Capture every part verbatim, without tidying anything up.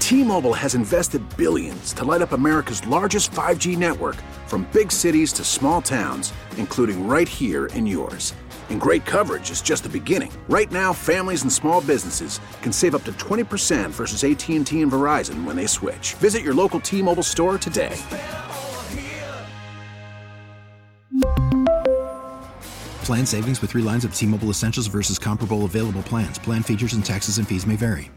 T-Mobile has invested billions to light up America's largest five G network, from big cities to small towns, including right here in yours. And great coverage is just the beginning. Right now, families and small businesses can save up to twenty percent versus A T and T and Verizon when they switch. Visit your local T-Mobile store today. Plan savings with three lines of T-Mobile Essentials versus comparable available plans. Plan features and taxes and fees may vary.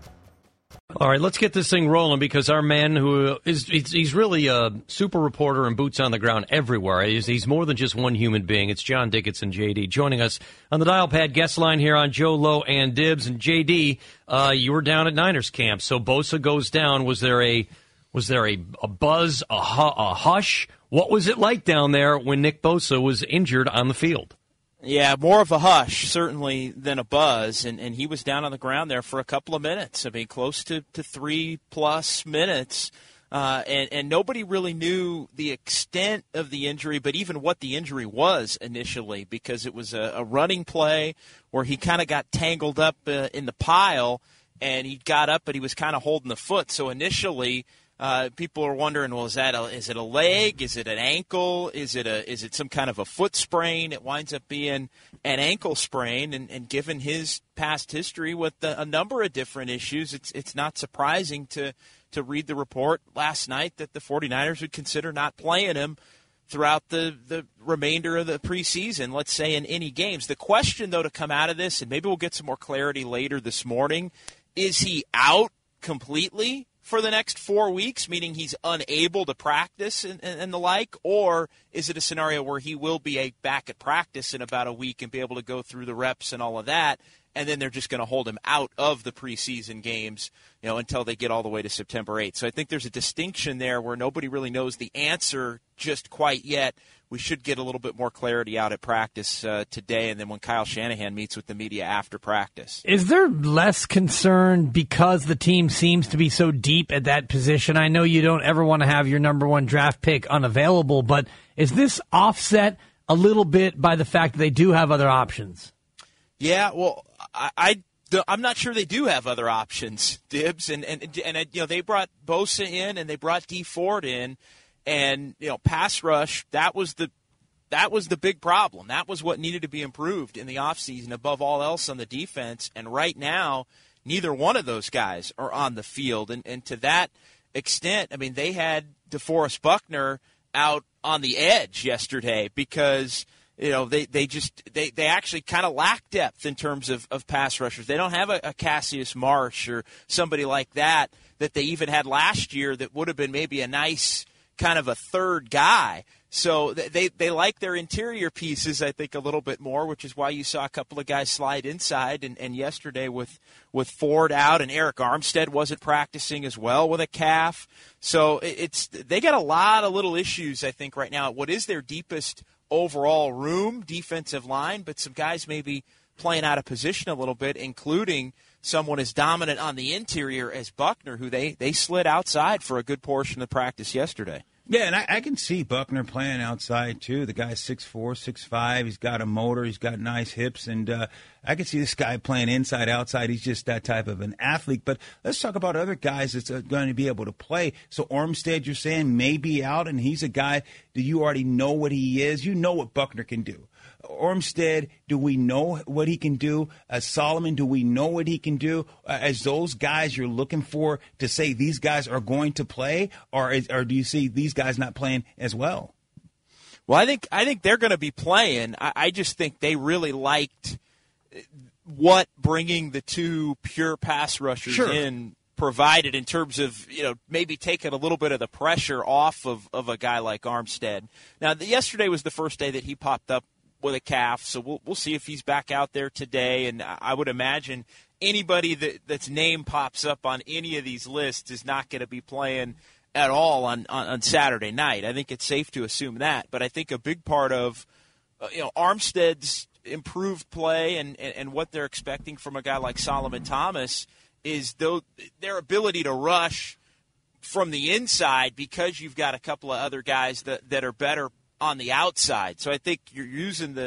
All right, let's get this thing rolling, because our man, who is he's really a super reporter and boots on the ground everywhere. He's, he's more than just one human being. It's John Dickinson, J D, joining us on the Dial Pad guest line here on Joe Lowe and Dibs. And J D, uh, you were down at Niners camp, so Bosa goes down. Was there a was there a, a buzz, a, hu- a hush? What was it like down there when Nick Bosa was injured on the field? Yeah, more of a hush, certainly, than a buzz, and, and he was down on the ground there for a couple of minutes. I mean, close to, to three-plus minutes, uh, and, and nobody really knew the extent of the injury, but even what the injury was initially, because it was a, a running play where he kind of got tangled up uh, in the pile, and he got up, but he was kind of holding the foot. So initially, Uh, people are wondering, well, is that a, is it a leg? Is it an ankle? Is it a is it some kind of a foot sprain? It winds up being an ankle sprain, and, and given his past history with the, a number of different issues, it's it's not surprising to to read the report last night that the 49ers would consider not playing him throughout the, the remainder of the preseason, let's say in any games. The question, though, to come out of this, and maybe we'll get some more clarity later this morning, is he out completely for the next four weeks, meaning he's unable to practice and, and, and the like, or is it a scenario where he will be a, back at practice in about a week and be able to go through the reps and all of that, and then they're just going to hold him out of the preseason games, you know, until they get all the way to September eighth. So I think there's a distinction there where nobody really knows the answer just quite yet. We should get a little bit more clarity out at practice uh, today, and then when Kyle Shanahan meets with the media after practice. Is there less concern because the team seems to be so deep at that position? I know you don't ever want to have your number one draft pick unavailable, but is this offset a little bit by the fact that they do have other options? Yeah, well, I, I I'm not sure they do have other options, Dibs, and and and you know they brought Bosa in and they brought Dee Ford in. And, you know, pass rush, that was the that was the big problem. That was what needed to be improved in the offseason above all else on the defense. And right now, neither one of those guys are on the field. And, and to that extent, I mean, they had DeForest Buckner out on the edge yesterday because, you know, they, they just they, they actually kind of lack depth in terms of, of pass rushers. They don't have a, a Cassius Marsh or somebody like that that they even had last year that would have been maybe a nice kind of a third guy. So they they like their interior pieces, I think, a little bit more, which is why you saw a couple of guys slide inside. And, and yesterday with, with Ford out, and Eric Armstead wasn't practicing as well with a calf. So it's they got a lot of little issues, I think, right now. What is their deepest overall room, defensive line, but some guys maybe playing out of position a little bit, including someone as dominant on the interior as Buckner, who they, they slid outside for a good portion of practice yesterday. Yeah, and I, I can see Buckner playing outside, too. The guy's six four, six five. He's got a motor. He's got nice hips. And uh, I can see this guy playing inside, outside. He's just that type of an athlete. But let's talk about other guys that's uh, going to be able to play. So Armstead, you're saying, may be out, and he's a guy that you already know what he is. You know what Buckner can do. Armstead, do we know what he can do? As Solomon, do we know what he can do? Uh, as those guys you're looking for to say these guys are going to play, or is, or do you see these guys not playing as well? Well, I think I think they're going to be playing. I, I just think they really liked what bringing the two pure pass rushers Sure. in provided in terms of, you know, maybe taking a little bit of the pressure off of, of a guy like Armstead. Now, the, yesterday was the first day that he popped up with a calf, so we'll we'll see if he's back out there today. And I would imagine anybody that that's name pops up on any of these lists is not going to be playing at all on, on, on Saturday night. I think it's safe to assume that. But I think a big part of uh, you know Armstead's improved play and, and, and what they're expecting from a guy like Solomon Thomas is though their ability to rush from the inside, because you've got a couple of other guys that, that are better on the outside. So I think you're using the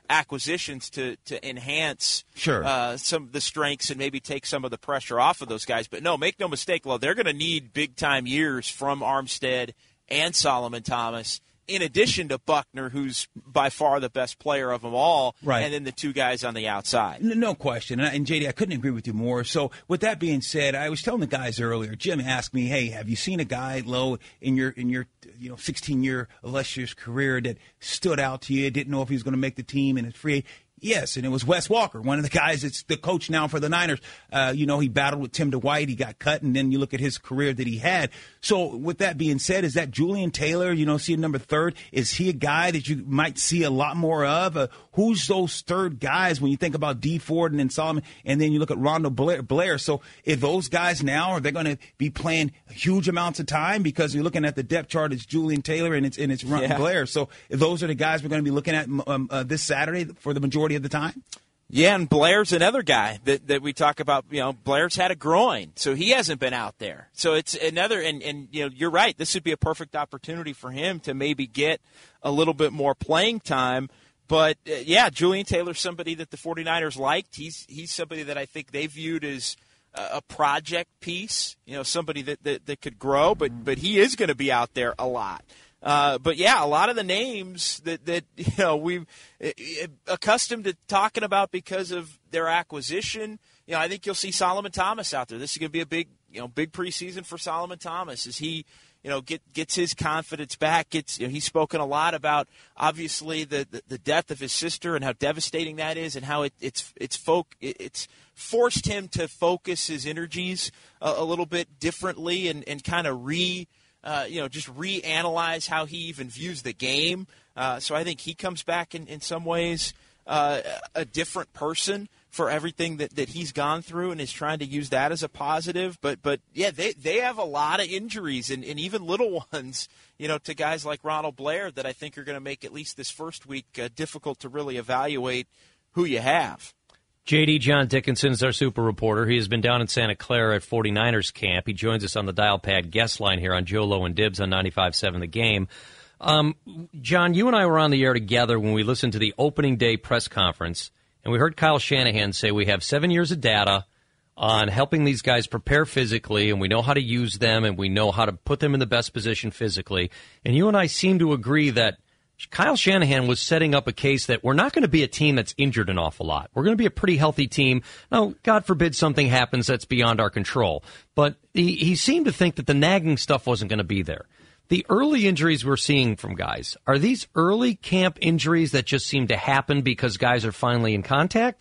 acquisitions to to enhance sure. uh, some of the strengths and maybe take some of the pressure off of those guys. But no, make no mistake, well, they're going to need big-time years from Armstead and Solomon Thomas, in addition to Buckner, who's by far the best player of them all, right. and then the two guys on the outside. No question. And, J D, I couldn't agree with you more. So with that being said, I was telling the guys earlier, Jim asked me, hey, have you seen a guy, Low, in your in your you know sixteen-year illustrious career that stood out to you, didn't know if he was going to make the team and it's free? Yes, and it was Wes Walker, one of the guys that's the coach now for the Niners. Uh, you know, he battled with Tim DeWhite. He got cut, and then you look at his career that he had. So with that being said, is that Julian Taylor, you know, seeing number third, is he a guy that you might see a lot more of? Uh, who's those third guys when you think about D Ford and then Solomon, and then you look at Rondo Blair? Blair. So if those guys now, are they going to be playing huge amounts of time? Because you're looking at the depth chart, it's Julian Taylor and it's, and it's Rondo yeah. Blair. So if those are the guys we're going to be looking at um, uh, this Saturday for the majority of the time? Yeah, and Blair's another guy that, that we talk about. You know, Blair's had a groin, so he hasn't been out there. So it's another, and, and you know, you're right. This would be a perfect opportunity for him to maybe get a little bit more playing time. But, uh, yeah, Julian Taylor's somebody that the 49ers liked. He's he's somebody that I think they viewed as a project piece, you know, somebody that, that, that could grow, but, but he is going to be out there a lot. Uh, but, yeah, a lot of the names that, that you know, we've accustomed to talking about because of their acquisition, you know, I think you'll see Solomon Thomas out there. This is going to be a big, you know, big preseason for Solomon Thomas as he, you know, get, gets his confidence back. Gets, you know, he's spoken a lot about, obviously, the, the, the death of his sister and how devastating that is and how it, it's it's folk, it, it's forced him to focus his energies a, a little bit differently and, and kind of re- – Uh, you know, just reanalyze how he even views the game. Uh, so I think he comes back in, in some ways uh, a different person for everything that, that he's gone through and is trying to use that as a positive. But, but yeah, they, they have a lot of injuries and, and even little ones, you know, to guys like Ronald Blair that I think are going to make at least this first week uh, difficult to really evaluate who you have. J D. John Dickinson is our super reporter. He has been down in Santa Clara at 49ers camp. He joins us on the Dial Pad guest line here on Joe Low and Dibs on ninety-five seven The Game. Um, John, you and I were on the air together when we listened to the opening day press conference, and we heard Kyle Shanahan say we have seven years of data on helping these guys prepare physically, and we know how to use them, and we know how to put them in the best position physically. And you and I seem to agree that Kyle Shanahan was setting up a case that we're not going to be a team that's injured an awful lot. We're going to be a pretty healthy team. Now, God forbid something happens that's beyond our control. But he, he seemed to think that the nagging stuff wasn't going to be there. The early injuries we're seeing from guys, are these early camp injuries that just seem to happen because guys are finally in contact?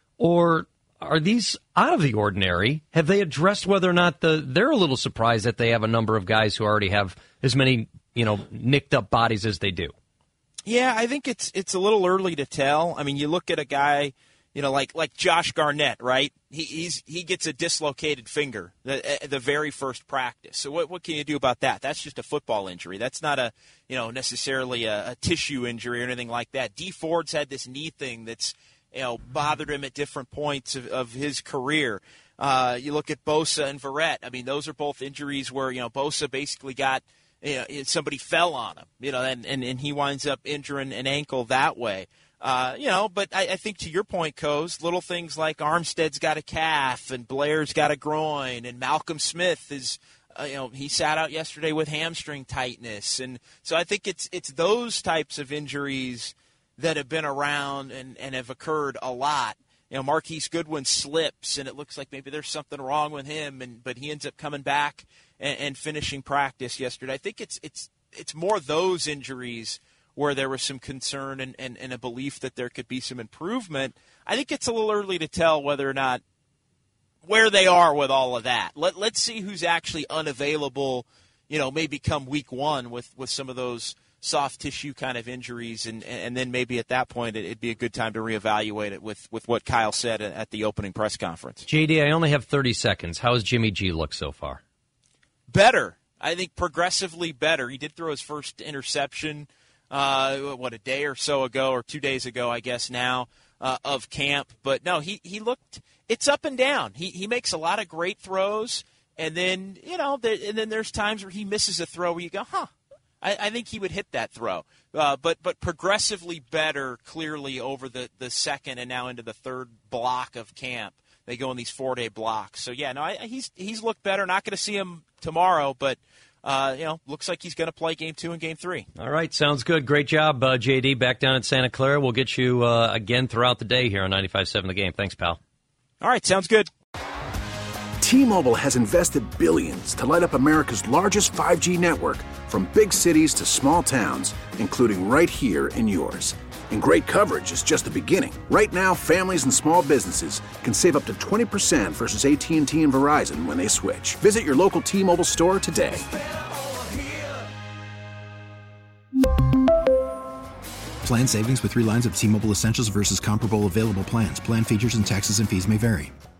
Or are these out of the ordinary? Have they addressed whether or not the they're a little surprised that they have a number of guys who already have as many, you know, nicked up bodies as they do? Yeah, I think it's it's a little early to tell. I mean, you look at a guy, you know, like like Josh Garnett, right? He he's he gets a dislocated finger the the very first practice. So what what can you do about that? That's just a football injury. That's not a you know necessarily a, a tissue injury or anything like that. D Ford's had this knee thing that's you know bothered him at different points of, of his career. Uh, you look at Bosa and Verrett. I mean, those are both injuries where you know Bosa basically got. You know, somebody fell on him, you know, and, and, and he winds up injuring an ankle that way. Uh, you know, but I, I think to your point, Coase, little things like Armstead's got a calf and Blair's got a groin and Malcolm Smith is, uh, you know, he sat out yesterday with hamstring tightness. And so I think it's it's those types of injuries that have been around and, and have occurred a lot. You know, Marquise Goodwin slips, and it looks like maybe there's something wrong with him, and but he ends up coming back and, and finishing practice yesterday. I think it's it's it's more those injuries where there was some concern and, and, and a belief that there could be some improvement. I think it's a little early to tell whether or not where they are with all of that. Let let's see who's actually unavailable. You know, maybe come week one with, with some of those soft tissue kind of injuries, and and then maybe at that point it, it'd be a good time to reevaluate it with, with what Kyle said at the opening press conference. J D, I only have thirty seconds. How has Jimmy G looked so far? Better. I think progressively better. He did throw his first interception, uh, what, a day or so ago, or two days ago, I guess now, uh, of camp. But, no, he, he looked – it's up and down. He he makes a lot of great throws, and then, you know, there, and then there's times where he misses a throw where you go, huh. I, I think he would hit that throw. Uh, but but progressively better, clearly, over the, the second and now into the third block of camp. They go in these four-day blocks. So, yeah, no, I, he's he's looked better. Not going to see him tomorrow, but, uh, you know, looks like he's going to play game two and game three. All right, sounds good. Great job, uh, J D, back down in Santa Clara. We'll get you uh, again throughout the day here on ninety-five point seven The Game. Thanks, pal. All right, sounds good. T-Mobile has invested billions to light up America's largest five G network, from big cities to small towns, including right here in yours. And great coverage is just the beginning. Right now, families and small businesses can save up to twenty percent versus A T and T and Verizon when they switch. Visit your local T-Mobile store today. Plan savings with three lines of T-Mobile Essentials versus comparable available plans. Plan features and taxes and fees may vary.